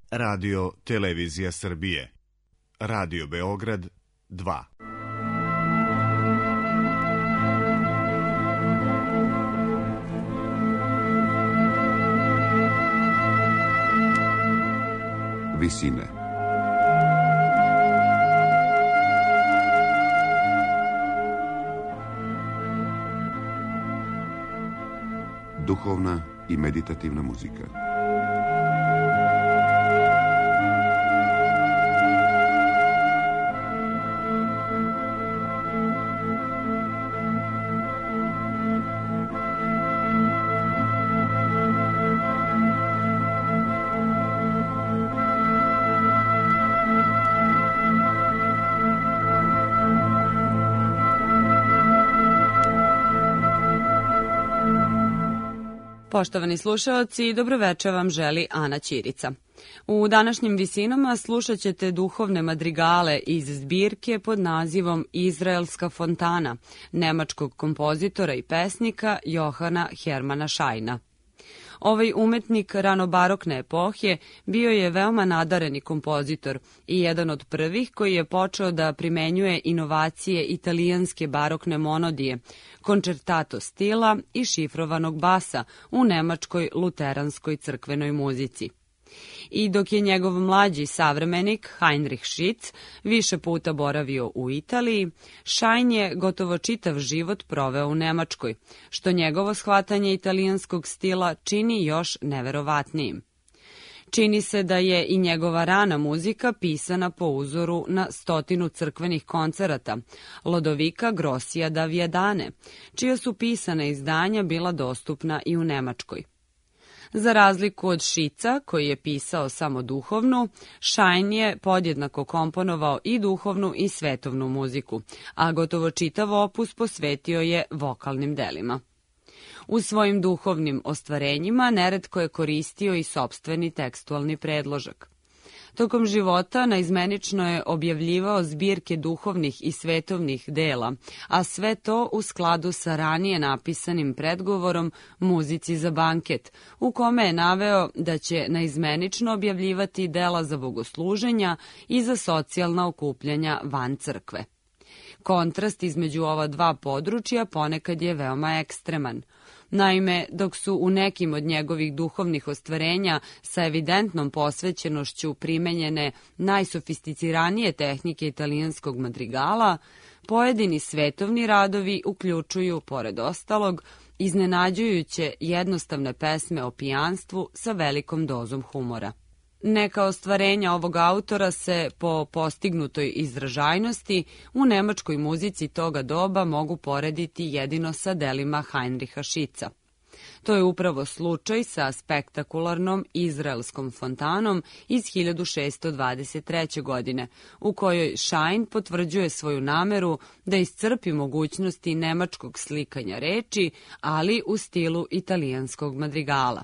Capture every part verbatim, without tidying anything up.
Radio Televizija Srbije. Radio Beograd dva. Visine. Duhovna i meditativna muzika. Poštovani slušaoci, dobroveče vam želi Ana Ćirica. U današnjim visinama slušat ćete duhovne madrigale iz zbirke pod nazivom Izraelska fontana, nemačkog kompozitora i pesnika Johana Hermana Scheina. Ovaj umetnik ranobarokne epohe bio je veoma nadareni kompozitor i jedan od prvih koji je počeo da primenjuje inovacije italijanske barokne monodije, končertato stila i šifrovanog basa u nemačkoj luteranskoj crkvenoj muzici. I dok je njegov mlađi savremenik Heinrich Schütz više puta boravio u Italiji, Schein je gotovo čitav život proveo u Nemačkoj, što njegovo shvatanje italijanskog stila čini još neverovatnijim. Čini se da je i njegova rana muzika pisana po uzoru na stotinu crkvenih koncerata Lodovika Grossija da Viadane, čija su pisana izdanja bila dostupna i u Nemačkoj. Za razliku od Šica, koji je pisao samo duhovnu, Schein je podjednako komponovao i duhovnu i svetovnu muziku, a gotovo čitav opus posvetio je vokalnim delima. U svojim duhovnim ostvarenjima neretko je koristio i sopstveni tekstualni predložak. Tokom života naizmenično je objavljivao zbirke duhovnih i svetovnih dela, a sve to u skladu sa ranije napisanim predgovorom Muzici za banket, u kome je naveo da će naizmenično objavljivati dela za bogosluženja i za socijalna okupljanja van crkve. Kontrast između ova dva područja ponekad je veoma ekstreman. Naime, dok su u nekim od njegovih duhovnih ostvarenja sa evidentnom posvećenošću primenjene najsofisticiranije tehnike italijanskog madrigala, pojedini svetovni radovi uključuju, pored ostalog, iznenađujuće jednostavne pesme o pijanstvu sa velikom dozom humora. Neka ostvarenja ovog autora se po postignutoj izražajnosti u nemačkoj muzici toga doba mogu porediti jedino sa delima Heinricha Schütza. To je upravo slučaj sa spektakularnom Izraelskom fontanom iz hiljadu šeststo dvadeset treće. godine, u kojoj Schein potvrđuje svoju nameru da iscrpi mogućnosti nemačkog slikanja reči, ali u stilu italijanskog madrigala.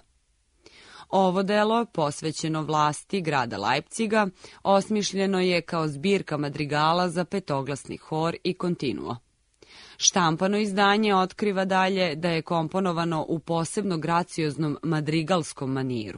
Ovo delo, posvećeno vlasti grada Leipciga, osmišljeno je kao zbirka madrigala za petoglasni hor i kontinuo. Štampano izdanje otkriva dalje da je komponovano u posebno gracioznom madrigalskom maniru.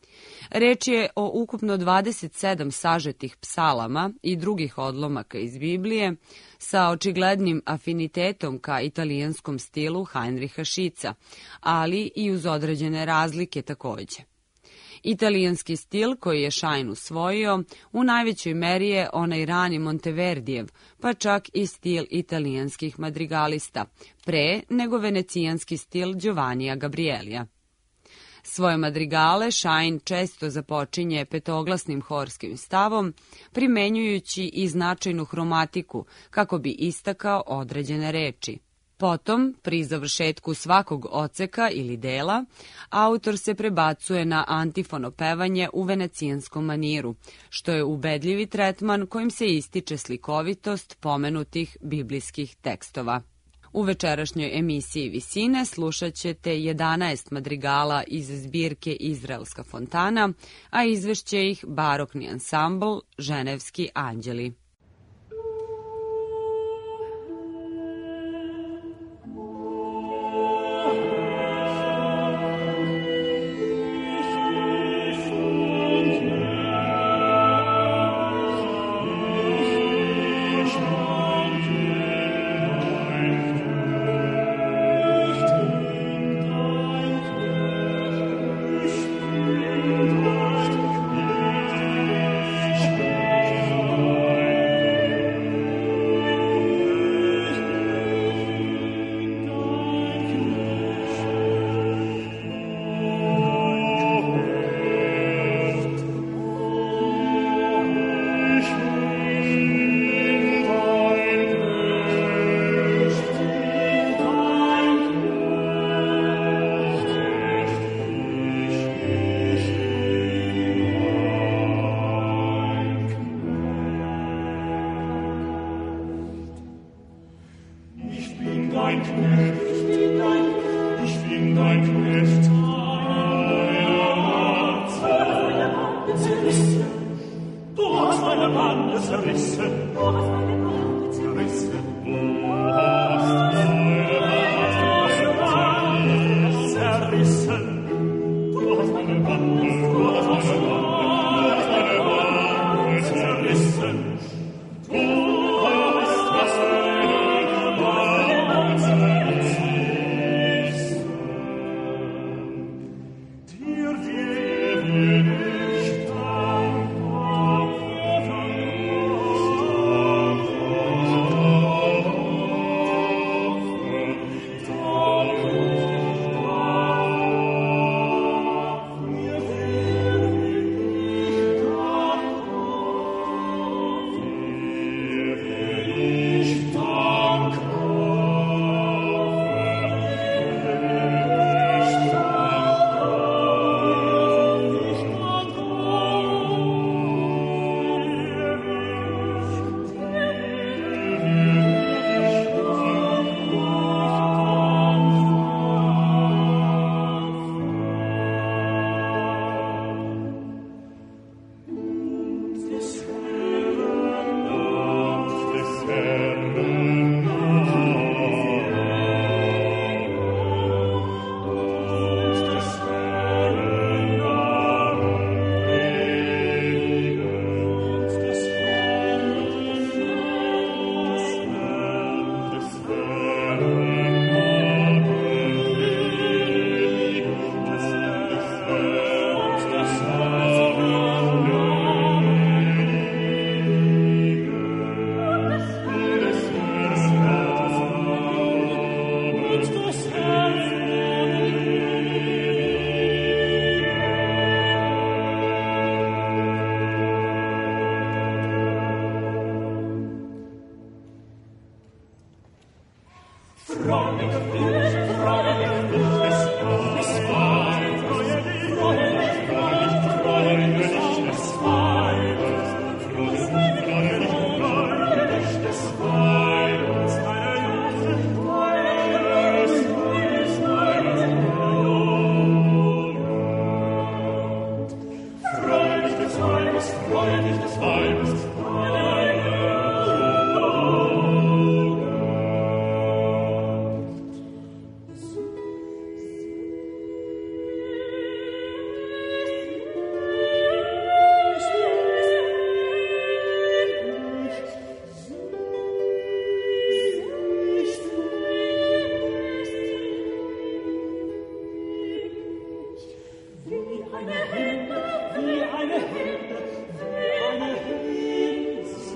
Reč je o ukupno dvadeset sedam sažetih psalama i drugih odlomaka iz Biblije sa očiglednim afinitetom ka italijanskom stilu Heinricha Schütza, ali i uz određene razlike takođe. Italijanski stil koji je Schein usvojio u najvećoj meri je onaj rani Monteverdijev, pa čak i stil italijanskih madrigalista, pre nego venecijanski stil Giovannija Gabrielija. Svoje madrigale Schein često započinje petoglasnim horskim stavom, primenjujući i značajnu hromatiku kako bi istakao određene reči. Potom, pri završetku svakog odseka ili dela, autor se prebacuje na antifono pevanje u venecijanskom maniru, što je ubedljivi tretman kojim se ističe slikovitost pomenutih biblijskih tekstova. U večerašnjoj emisiji Visine slušat ćete jedanaest madrigala iz zbirke Izraelska fontana, a izvešće ih barokni ansambl Ženevski anđeli. Yeah. Wie eine Hände, wie eine Hände, wie eine Hände,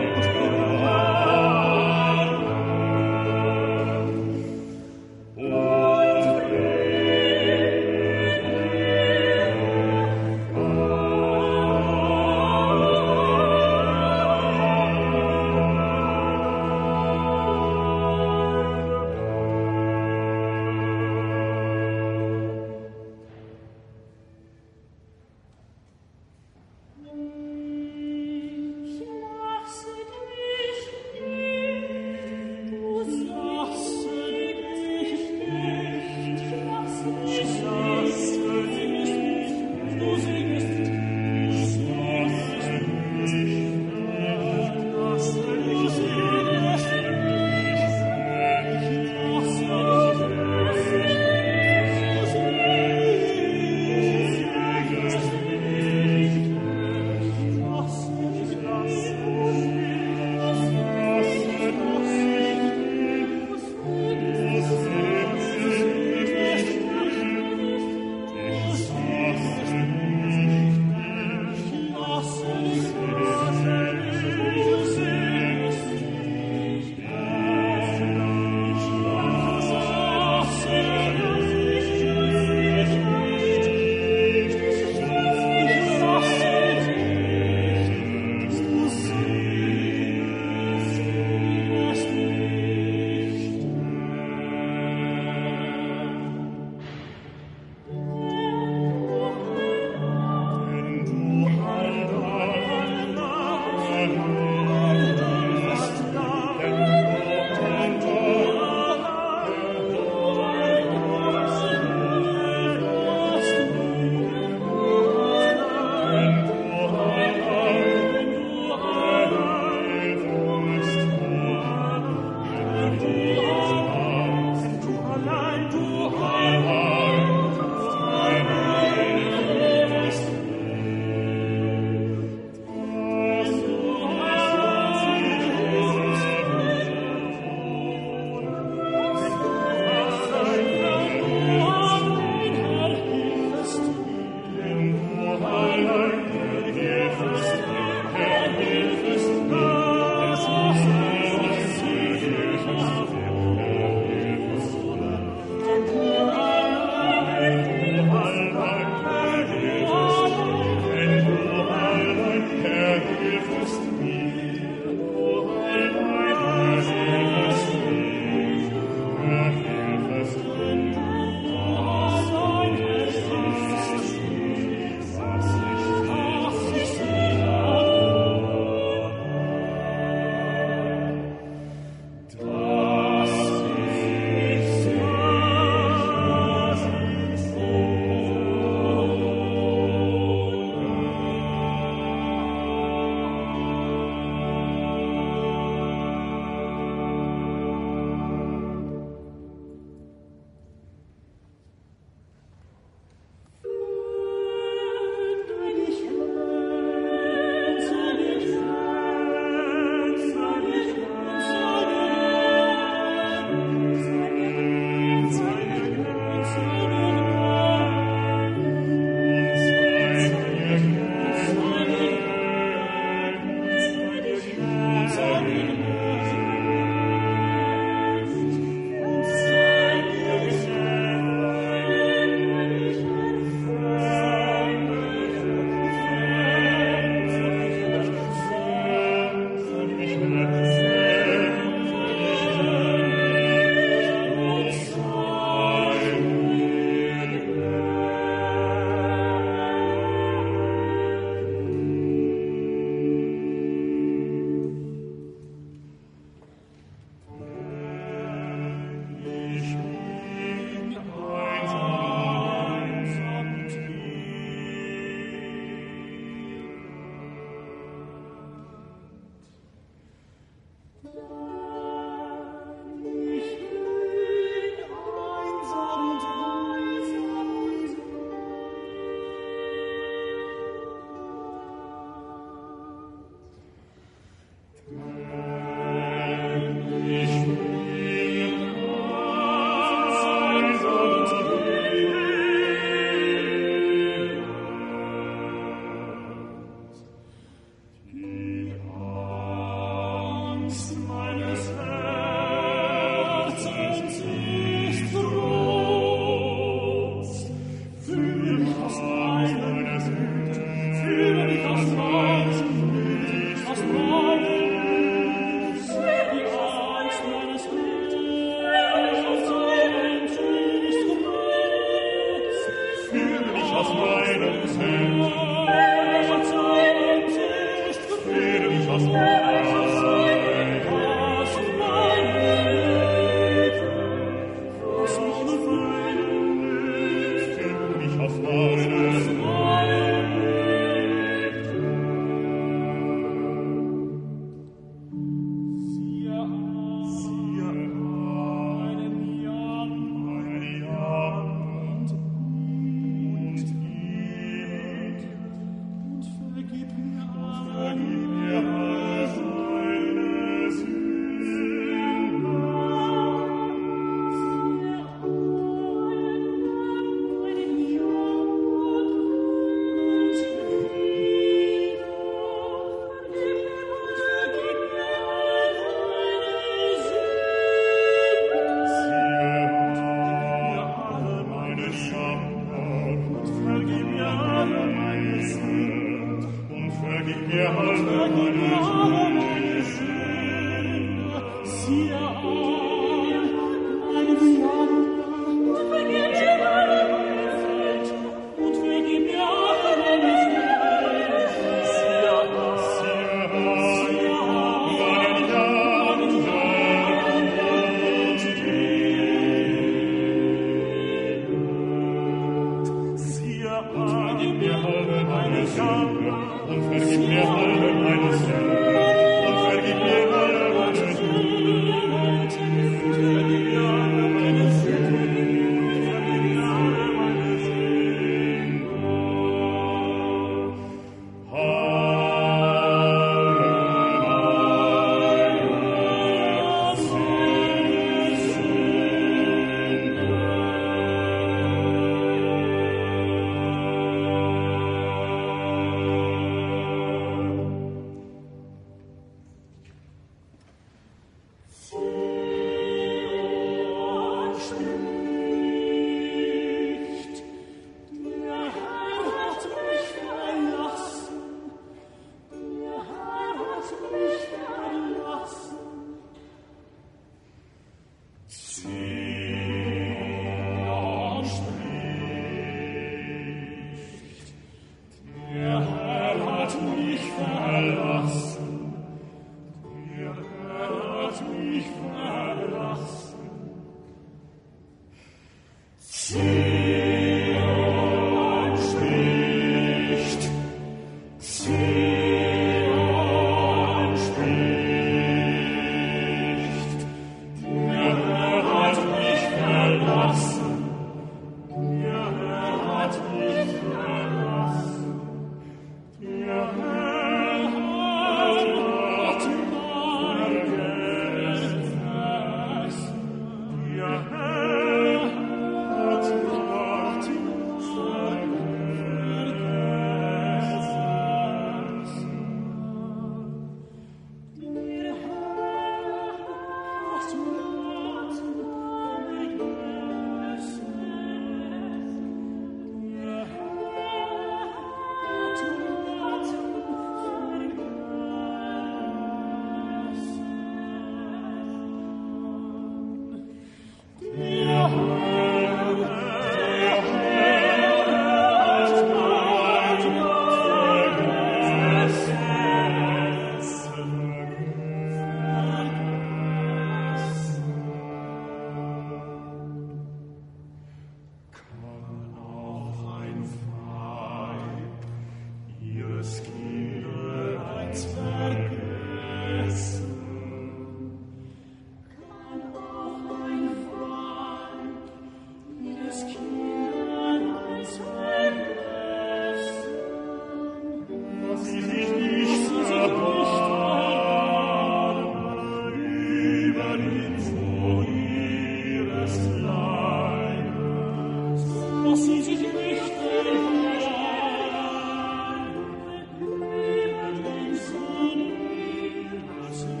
Thank you.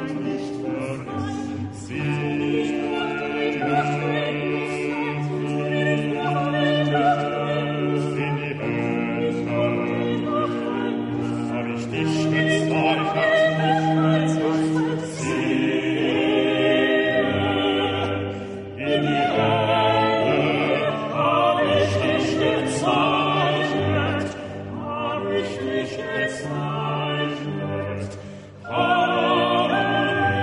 Amen.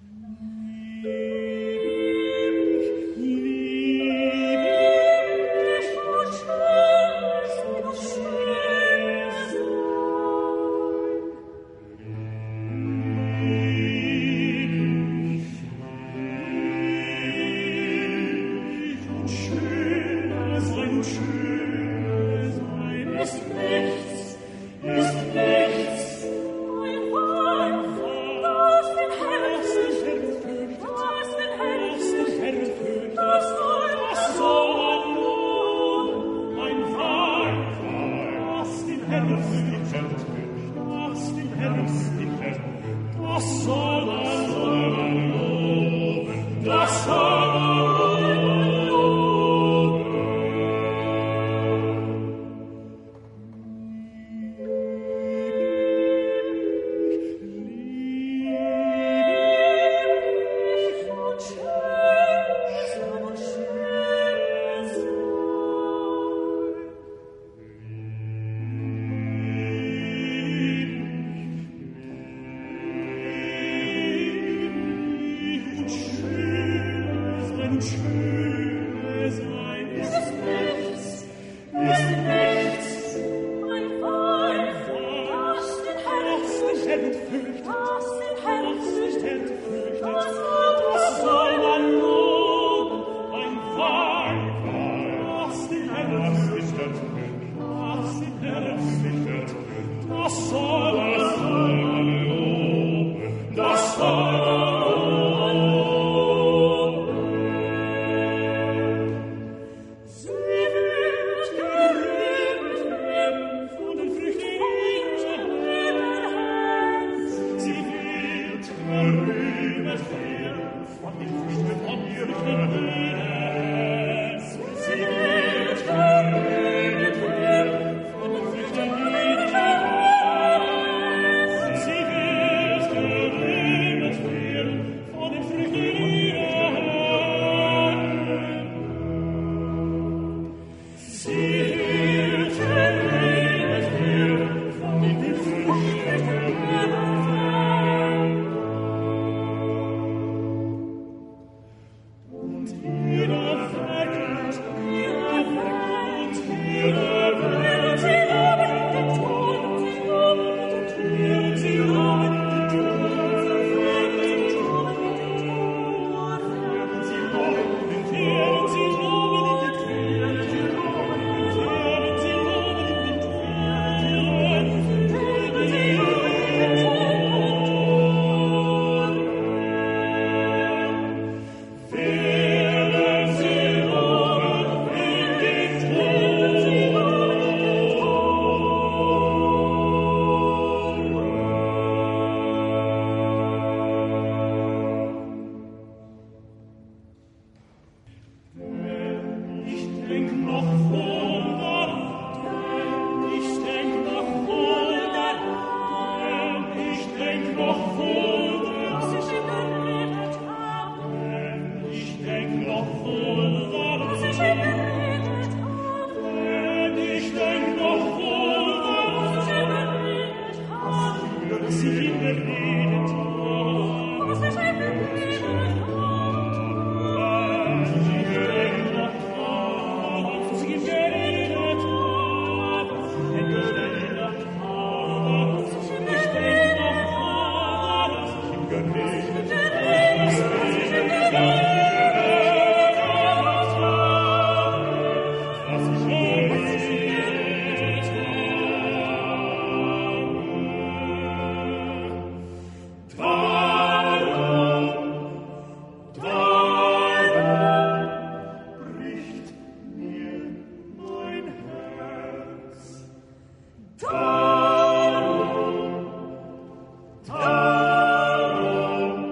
Darum,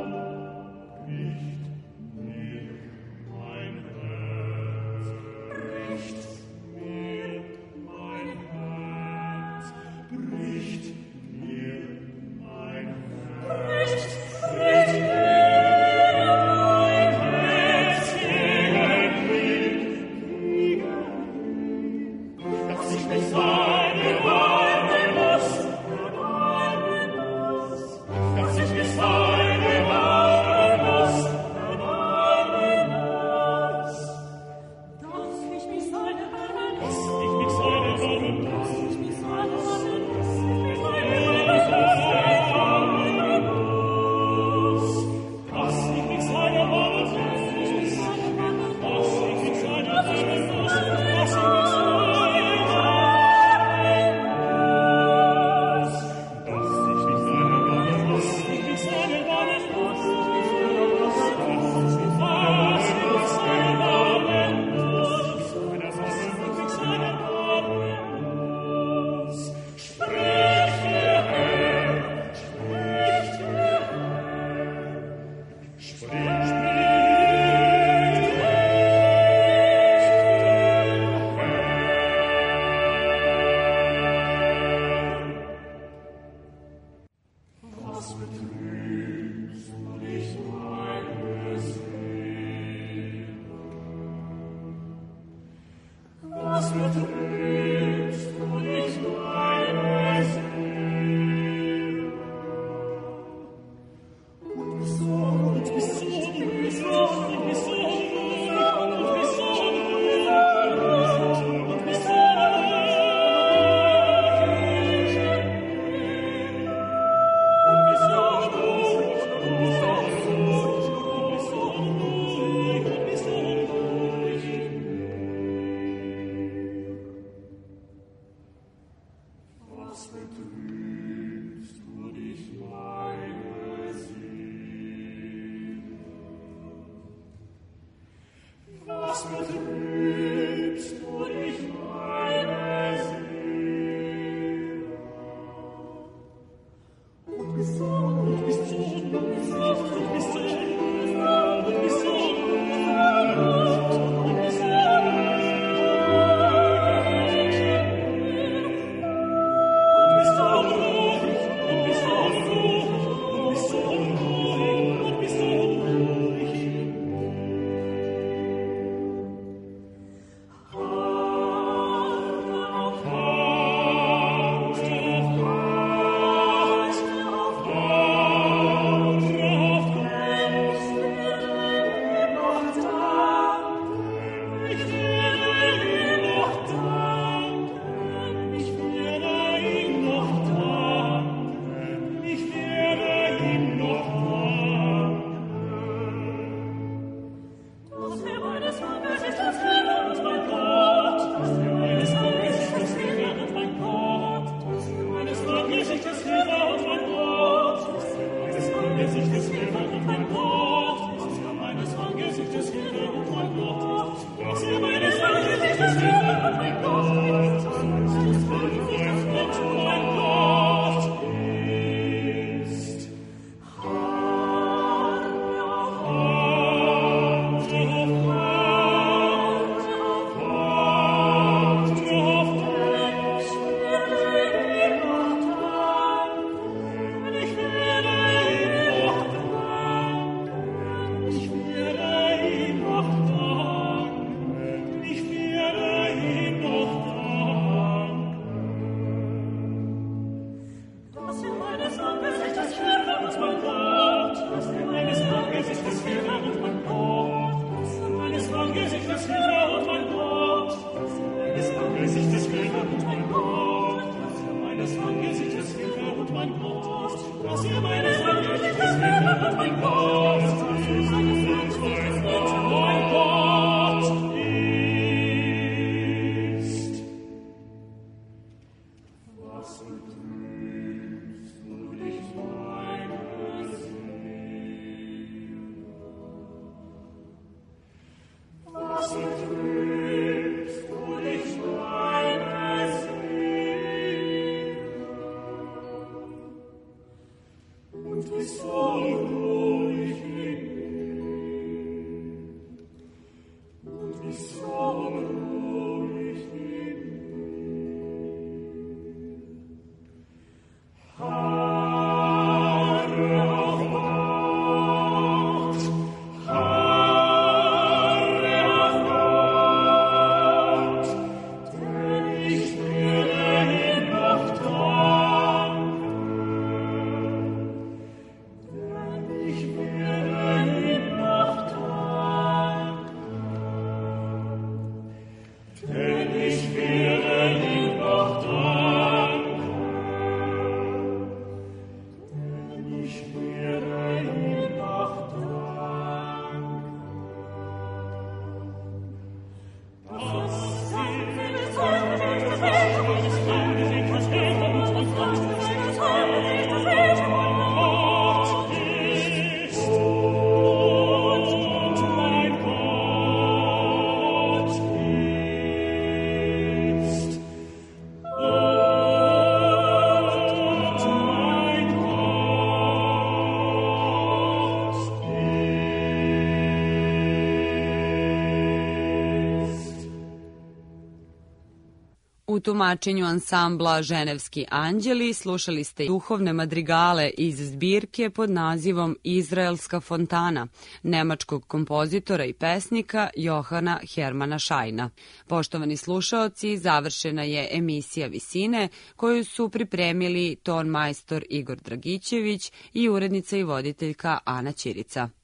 U tumačenju ansambla Ženevski anđeli slušali ste duhovne madrigale iz zbirke pod nazivom Izraelska fontana, nemačkog kompozitora i pesnika Johana Hermana Šajna. Poštovani slušaoci, završena je emisija Visine koju su pripremili ton majstor Igor Dragićević i urednica i voditeljka Ana Ćirica.